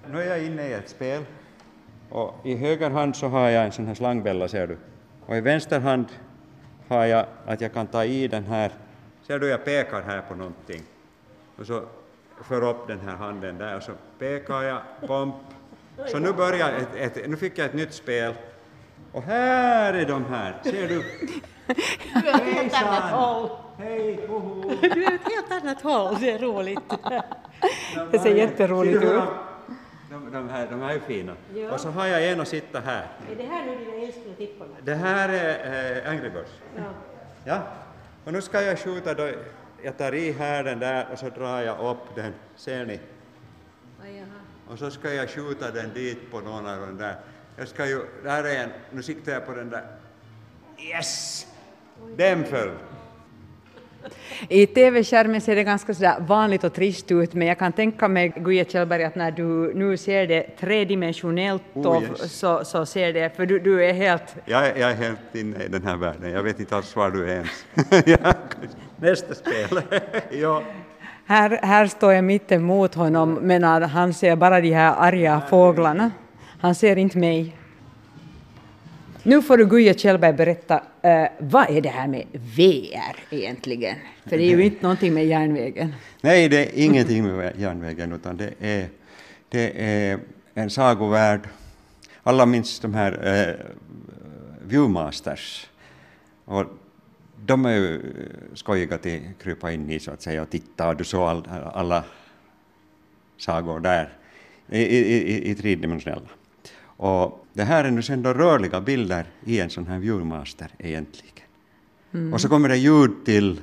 Nu är jag inne i ett spel. Och i höger hand så har jag en sån här slangbella, ser du. Och i vänster hand har jag att jag kan ta i den här. Ser du, jag pekar här på någonting. Och så för upp den här handen där och så pekar jag, pomp. Så nu börjar nu fick jag ett nytt spel. Och här är de här, ser du? Du är ett helt annat håll. Hej, hoho. Du är ett helt annat håll, det är roligt. Det ser jätteroligt ut. De här är fina. Ja. Och så har jag en att sitta här. Är det här nu dina älskliga tipparna? Det här är Angry Birds. Ja. Ja. Och nu ska jag skjuta då. Jag tar i här den där och så drar jag upp den. Ser ni? Och så ska jag skjuta den dit på någon av den där. Jag ska ju, där är en, nu siktar jag på den där. Yes! Den föll. I tv-skärmen ser det ganska sådär vanligt och trist ut, men jag kan tänka mig, Guja Kjellberg, att när du nu ser det tredimensionellt så ser det, för du är helt... Jag är helt inne i den här världen. Jag vet inte alls var du är ens. Ja, nästa spel. Ja. Här står jag mitt emot honom, men han ser bara de här arga fåglarna. Han ser inte mig. Nu får du, Guja Kjellberg, berätta, vad är det här med VR egentligen? För det är ju inte någonting med järnvägen. Nej, det är ingenting med järnvägen, utan det är en sagovärld. Alla minns de här Viewmasters. Och de är ju skojiga att krypa in i, så att säga, och titta. Och du såg alla sagor där i tridimensionella. Och det här är nu sen då rörliga bilder i en sån här Viewmaster egentligen. Mm. Och så kommer det ljud till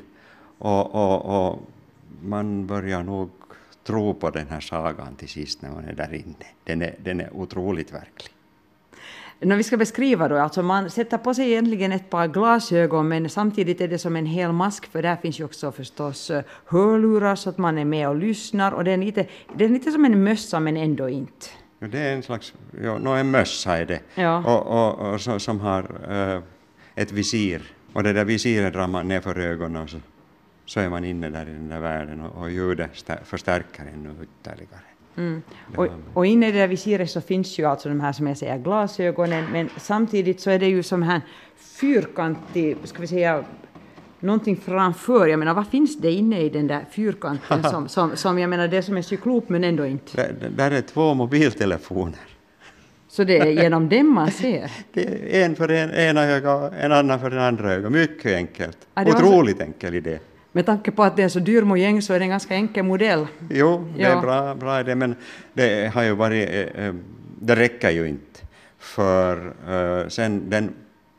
och man börjar nog tro på den här sagan till sist när man är där inne. Den är otroligt verklig. När vi ska beskriva då, alltså man sätter på sig egentligen ett par glasögon, men samtidigt är det som en hel mask, för där finns ju också förstås hörlurar så att man är med och lyssnar, och det är lite som en mössa men ändå inte. Det är en slags, en mössa är det, ja. och som har ett visir, och det där visiret drar man ner för ögonen och så är man inne där i den där världen, och ljudet förstärker ännu ytterligare. Mm. Och inne i det där visiret så finns ju alltså de här, som jag säger, glasögonen, men samtidigt så är det ju som här fyrkantig, ska vi säga, någonting framför. Jag menar, vad finns det inne i den där fyrkanten som jag menar, det som är cyklop men ändå inte? Där är 2 mobiltelefoner. Så det är genom dem man ser? Det är en för ena öga och en annan för den andra öga. Mycket enkelt. Otroligt enkel idé. Med tanke på att det är så dyr mojäng så är det en ganska enkel modell. Jo, det är bra idé, men det har ju varit, det räcker ju inte. För sen den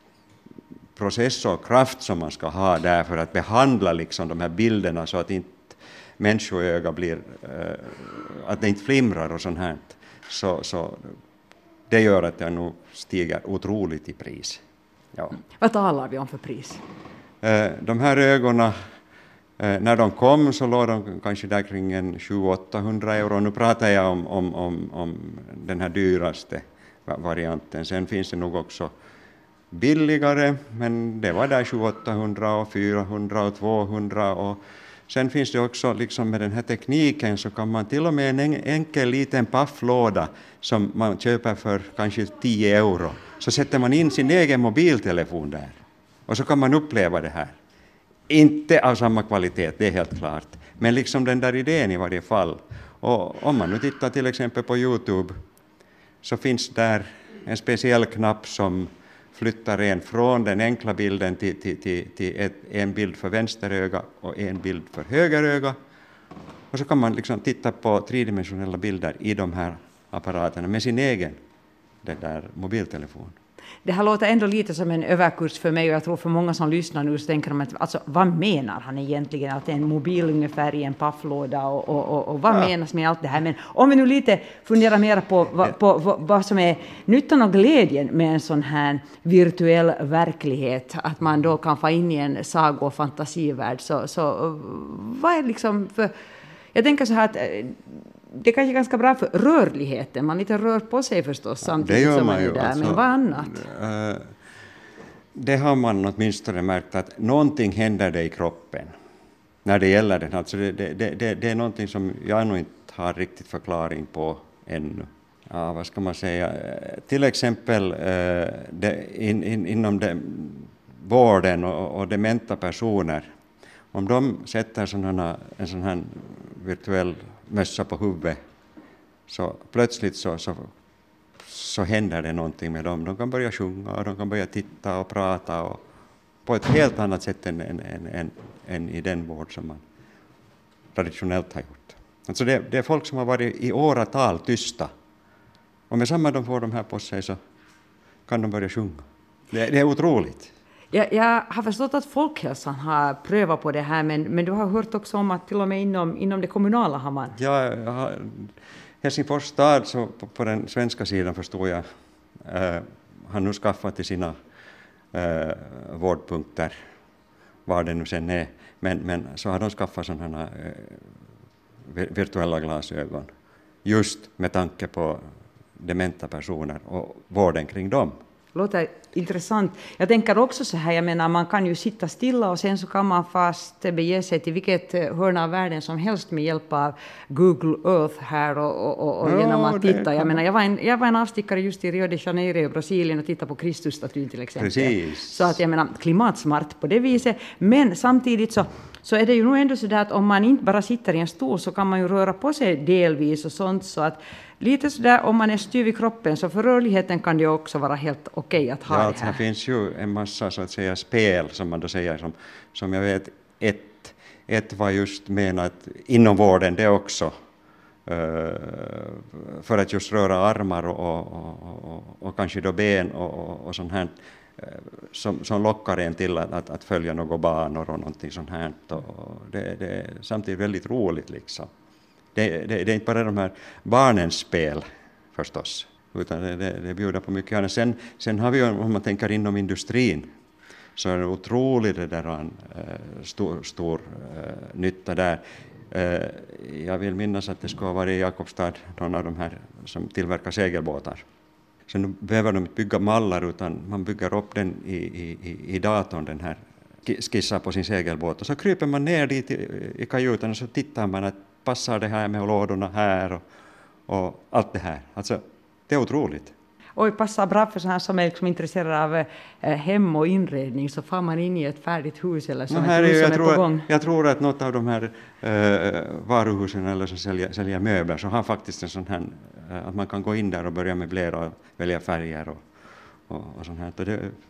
processorkraft som man ska ha där för att behandla liksom de här bilderna så att inte människoöga blir, att det inte flimrar och sånt här. Så det gör att det nog stiger otroligt i pris. Ja. Vad talar vi om för pris? De här ögonen, när de kom så låg de kanske där kring 700-800 euro. Nu pratar jag om den här dyraste varianten. Sen finns det nog också billigare, men det var där 700-800 och 400 och 200. Och sen finns det också, liksom med den här tekniken, så kan man till och med en enkel liten pafflåda som man köper för kanske 10 euro. Så sätter man in sin egen mobiltelefon där. Och så kan man uppleva det här. Inte av samma kvalitet, det är helt klart. Men liksom den där idén i varje fall. Och om man nu tittar till exempel på YouTube så finns där en speciell knapp som flyttar en från den enkla bilden till en bild för vänster öga och en bild för höger öga. Och så kan man liksom titta på tridimensionella bilder i de här apparaterna med sin egen den där mobiltelefon. Det här låter ändå lite som en överkurs för mig, och jag tror för många som lyssnar nu så tänker de att alltså, vad menar han egentligen? Att det är en mobil ungefär i en pafflåda och vad menas med allt det här? Men om vi nu lite funderar mer på vad som är nyttan och glädjen med en sån här virtuell verklighet, att man då kan få in i en sago- och fantasivärld, så vad är liksom för... Jag tänker så här att det kanske är ganska bra för rörligheten. Man inte rör på sig förstås samtidigt som man är där. Alltså, men vad annat? Det har man åtminstone märkt att någonting händer det i kroppen när det gäller den. Alltså det är någonting som jag nog inte har riktigt förklaring på ännu. ja, vad ska man säga, till exempel inom vården och dementa personer, om de sätter en sån här virtuell mössa på huvudet, så plötsligt så händer det någonting med dem. De kan börja sjunga och de kan börja titta och prata och på ett helt annat sätt än i den vård som man traditionellt har gjort. Alltså det är folk som har varit i åratal tysta. Och med samma de får de här på sig så kan de börja sjunga. Det är otroligt. Jag har förstått att Folkhälsan har prövat på det här, men du har hört också om att till och med inom det kommunala har man... Ja, Helsingfors stad, så på den svenska sidan förstår jag, har nu skaffat till sina vårdpunkter, var det nu sen är, men så har de skaffat sådana virtuella glasögon, just med tanke på dementa personer och vården kring dem. Låter intressant. Jag tänker också så här, jag menar, man kan ju sitta stilla och sen så kan man fast bege sig till vilket hörn av världen som helst med hjälp av Google Earth här och genom att titta. Jag menar, jag var en avstickare just i Rio de Janeiro i Brasilien och tittade på Kristusstatyn till exempel. Precis. Så att jag menar, klimatsmart på det viset. Men samtidigt så är det ju nog ändå så där att om man inte bara sitter i en stol så kan man ju röra på sig delvis och sånt, så att lite sådär om man är styv i kroppen så för rörligheten kan det också vara helt okej att ha det här. Alltså, här finns ju en massa så att säga spel som man då säger som jag vet ett var just menat inom vården det också för att just röra armar och kanske då ben och sånt här som lockar en till att följa några banor och någonting sånt här. Och det är samtidigt väldigt roligt liksom. Det är inte bara de här barnens spel förstås, utan det bjuder på mycket annat. Sen har vi ju, om man tänker inom industrin, så är det otroligt det där stor nytta där. Jag vill minnas att det skulle ha varit i Jakobstad, någon av de här som tillverkar segelbåtar. Så nu behöver de inte bygga mallar, utan man bygger upp den i datorn, den här skissar på sin segelbåt. Och så kryper man ner dit i kajutan och så tittar man att passar det här med lådorna här och allt det här. Alltså, det är otroligt. Oj, passar bra för sådana som är liksom intresserade av hem och inredning, så får man in i ett färdigt hus eller så ett hus som är på gång. Jag tror att något av de här varuhusen eller som säljer möbler så har faktiskt en sån här, att man kan gå in där och börja möblera och välja färger och sånt här.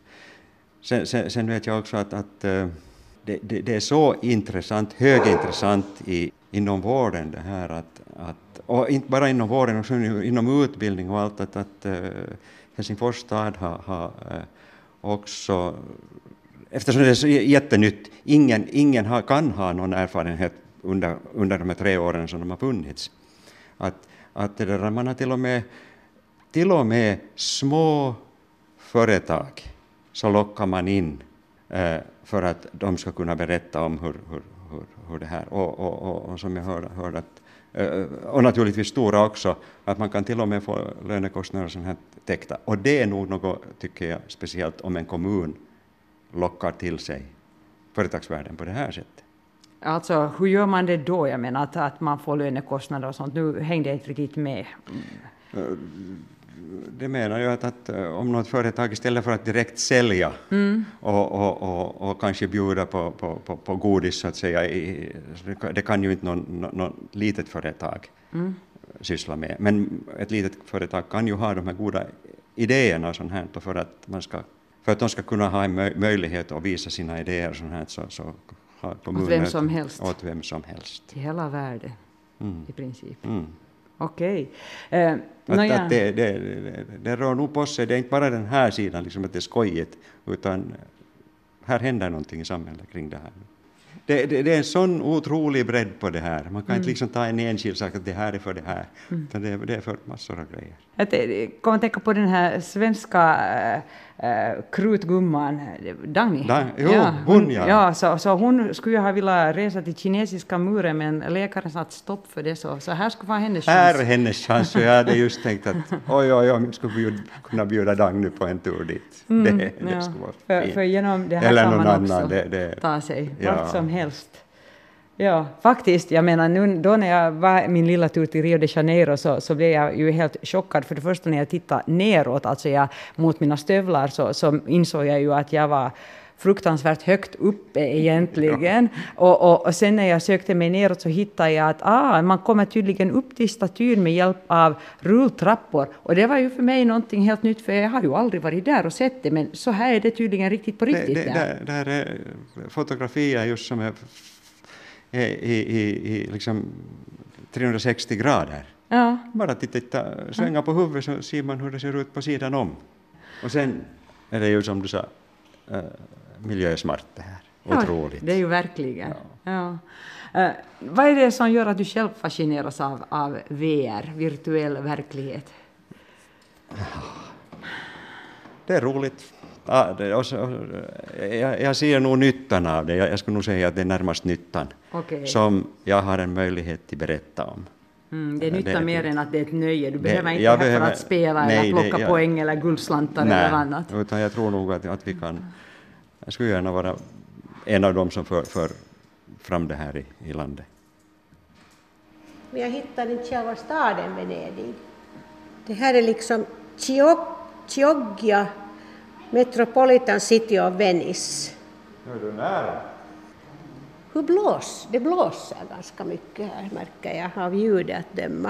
Sen vet jag också att det är så intressant, högintressant inom vården det här att och inte bara inom vården, också inom utbildning och allt att Helsingfors stad har också, eftersom det är så jättenytt, ingen kan ha någon erfarenhet under de här 3 åren som de har funnits. Att det där, man har till och med små företag så lockar man in för att de ska kunna berätta om hur det här, och som jag hörde att, och naturligtvis stora också, att man kan till och med få lönekostnader som här täckta. Och det är nog något, tycker jag, speciellt om en kommun lockar till sig företagsvärlden på det här sättet. Alltså, hur gör man det då? Jag menar att man får lönekostnader och sånt. Nu hängde jag inte riktigt med. Det menar jag att om något företag istället för att direkt sälja och kanske bjuda på godis så att säga, det kan ju inte någon litet företag syssla med. Men ett litet företag kan ju ha de här goda idéerna och sånt här, för att de ska kunna ha en möjlighet att visa sina idéer och sånt här, så har kommunen åt vem som helst. Åt vem som helst. I hela världen i princip. Okej. Det rör nog på sig, det är inte bara den här sidan liksom att det är skojigt, utan här händer någonting i samhället kring det här. Det är en sån otrolig bredd på det här. Man kan inte liksom ta en enskild sak att det här är för det här, utan det är för massor av grejer. Jag kommer att tänka på den här svenska krutgumman, Dagny. Hon. Så hon skulle ha velat resa till kinesiska muren, men läkaren satt stopp för det, så här skulle vara hennes chans. Här är hennes chans, och jag hade just tänkt att jag skulle kunna bjuda Dagny på en tur dit. Det skulle vara fint. För genom det här eller kan någon man annan, också ta sig vart som helst. Ja, faktiskt. Jag menar, nu, då när jag var min lilla tur till Rio de Janeiro så blev jag ju helt chockad. För det första när jag tittade neråt, alltså mot mina stövlar, så insåg jag ju att jag var fruktansvärt högt uppe egentligen. Och sen när jag sökte mig neråt så hittade jag att man kommer tydligen upp till statyn med hjälp av rulltrappor. Och det var ju för mig någonting helt nytt, för jag har ju aldrig varit där och sett det, men så här är det tydligen riktigt på riktigt. Det här är fotografier just som är i liksom 360 grader. Ja. Bara titta, svänga på huvudet så ser man hur det ser ut på sidan om. Och sen är det ju som du sa, miljösmart det här. Otroligt. Det är ju verkligen. Ja. Vad är det som gör att du själv fascineras av VR, virtuell verklighet? Det är roligt. Jag ser nog nyttan av det. Jag skulle nog säga att det är närmast nyttan som jag har en möjlighet att berätta om. Det är nytta mer än att det är ett nöje. Du behöver inte här för att spela eller plocka poäng eller guldslantar eller annat. Utan jag tror nog att vi kan... Jag skulle gärna vara en av dem som för fram det här i landet. Men jag hittar inte själva staden Venedig. Det här är liksom Chioggia Metropolitan City of Venice. Nu är du nära. Det blåser ganska mycket här, märker jag, av ljudet att döma.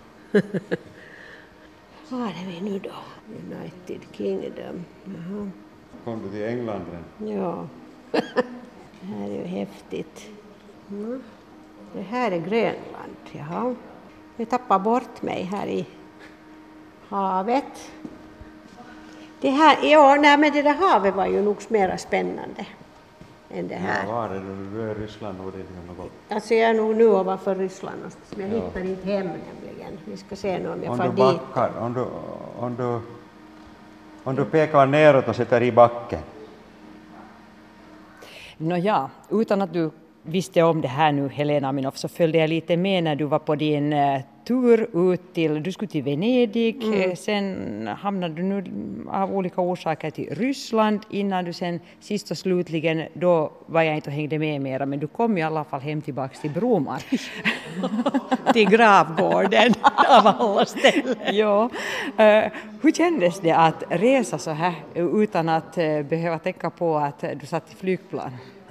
Var är vi nu då? United Kingdom. Jaha. Kom du till England? Ja. Det här är ju häftigt. Det här är Grönland. Jaha. Jag tappar bort mig här i havet. Men det där havet var ju nog mer spännande än det här. Ja, var är du? Du är i Ryssland och det är något. Alltså jag är nog nu ovanför Ryssland, men jag hittar inte hem nämligen. Vi ska se nu om jag får dit. Backar, om du pekar neråt och sätter i backen. Nåja, utan att du visste om det här nu, Helena Aminoff, så följde jag lite med när du var på din tur ut du skulle till Venedig, sen hamnade du nu av olika orsaker till Ryssland, innan du sen sist och slutligen, då var jag inte och hängde med mera, men du kom i alla fall hem tillbaka till Bromar. Till gravgården av alla ställen. Ja. Hur kändes det att resa så här utan att behöva tänka på att du satt i flygplan?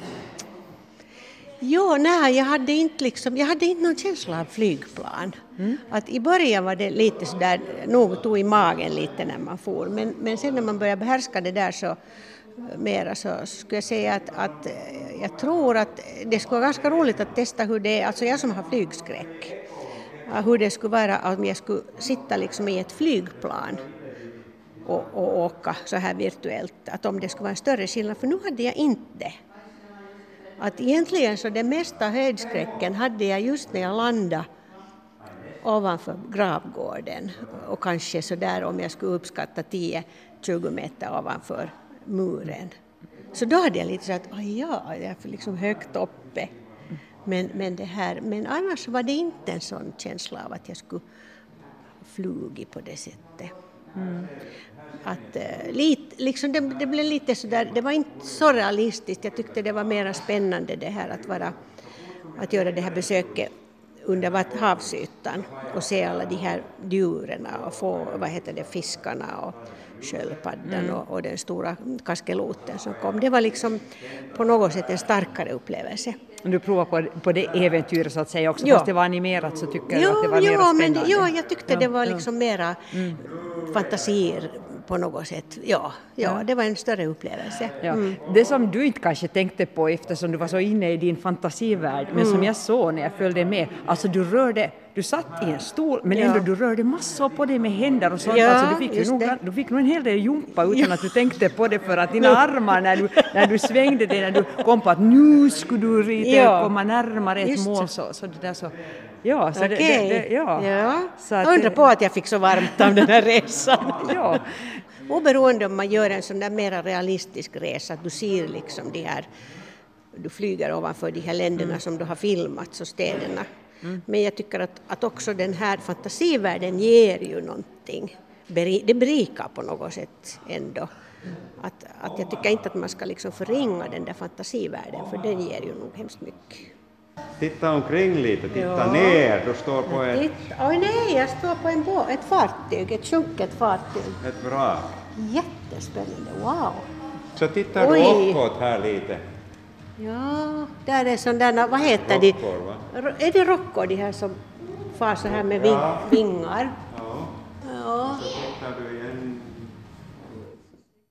Jo, nej, jag hade inte någon känsla av flygplan. Att i början var det lite sådär, något tog i magen lite när man for. Men sen när man började behärska det där så skulle jag säga att jag tror att det skulle vara ganska roligt att testa hur det är, alltså jag som har flygskräck, hur det skulle vara om jag skulle sitta liksom i ett flygplan och åka så här virtuellt, att om det skulle vara en större skillnad, för nu hade jag inte. Att egentligen så det mesta höjdskräcken hade jag just när jag landade ovanför gravgården och kanske så där om jag skulle uppskatta 10-20 meter ovanför muren. Så då hade jag lite så att jag är liksom högt uppe. Men annars var det inte en sån känsla av att jag skulle flyga på det sättet. Att liksom det blev lite så där, det var inte så realistiskt. Jag tyckte det var mer spännande det här att göra det här besöket under havsytan och se alla de här djuren och få fiskarna och sköldpaddan och den stora kaskeloten som kom. Det var liksom på något sätt en starkare upplevelse. Du provar på det äventyret så att säga också, fast det var animerat så tycker jag att det var mer spännande. Jag tyckte det var liksom mera fantasier på något sätt. Ja, det var en större upplevelse. Ja. Det som du inte kanske tänkte på eftersom du var så inne i din fantasivärld, men som jag såg när jag följde med, alltså du satt i en stol men ändå du rörde massor på dig med händer och sånt. Alltså du fick nog en hel del jumpa utan att du tänkte på det, för att dina armar när du svängde dig, när du kom på att nu skulle du komma närmare ett mål så det där så. Ja, så Så jag undrar på att jag fick så varmt av den här resan. Ja. Oberoende om man gör en sån där mera realistisk resa, att du ser liksom du flyger ovanför de här länderna som du har filmat och städerna. Men jag tycker att också den här fantasivärlden ger ju någonting. Det berikar på något sätt ändå. Att jag tycker inte att man ska liksom förringa den där fantasivärlden, för den ger ju nog hemskt mycket. Titta omkring lite, titta Ja. ner. Du står på Oj nej, jag står på ett fartyg, ett sjunket fartyg. ett vrak. Jättespännande, wow. Så tittar Oj. du uppåt här lite. Ja, där är sådana, vad heter de? Rockor, va? Är det rockor de här som far så här med vingar? Ja. Ja. Så tittar du